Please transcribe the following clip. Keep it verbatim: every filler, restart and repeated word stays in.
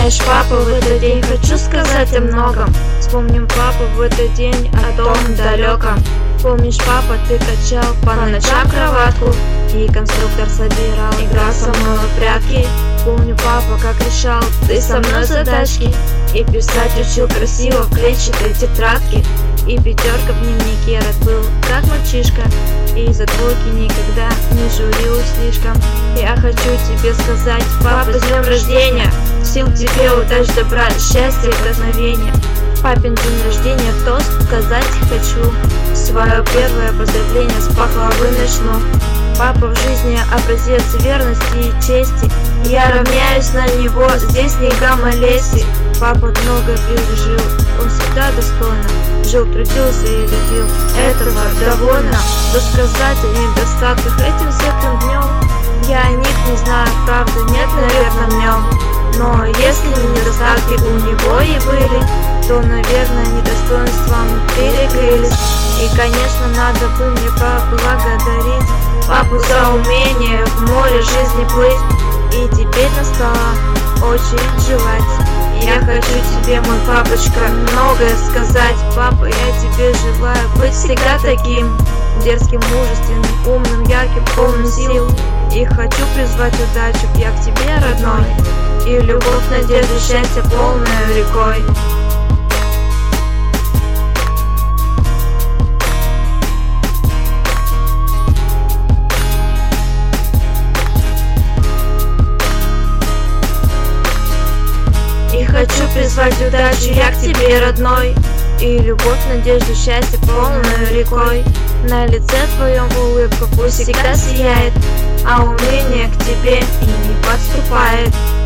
Знаешь, папа, в этот день хочу сказать о многом. Вспомним, папа, в этот день о том далеком. Помнишь, папа, ты качал по ночам кроватку, и конструктор собирал, играл со мной в прятки. Помню, папа, как решал ты со мной задачки, и писать учил красиво в клетчатой тетрадке. И пятерка в дневнике рад был, как мальчишка, и за двойки никогда не журил слишком. Я хочу тебе сказать, папа, с днем рождения! Сил тебе, удач, добра, счастья, вдохновения. Папин день рождения в тост сказать хочу. Свое первое поздравление с пахлавы начну. Папа в жизни образец верности и чести. Я равняюсь на него, здесь не гамма-леси. Папа много пережил, он всегда достойно жил, трудился и любил. Этого довольно. Что сказать о недостатках этим светлым днем? Я о них не знаю, правда, нет, наверное, в нем. Но если недостатки у него и были, то, наверное, недостоинством перекрылись. И, конечно, надо бы мне поблагодарить папу за умение в море жизни плыть. И теперь настала очередь желать. Я хочу тебе, мой папочка, многое сказать. Папа, я тебе желаю быть всегда таким дерзким, мужественным, умным, ярким, полным сил. И хочу призвать удачу я к тебе, родной, и любовь, надежду, счастье полной рекой. И хочу призвать удачу я к тебе, родной, и любовь, надежду, счастье полной рекой. На лице твоем улыбка пусть всегда сияет, а уныние к тебе и не подступает.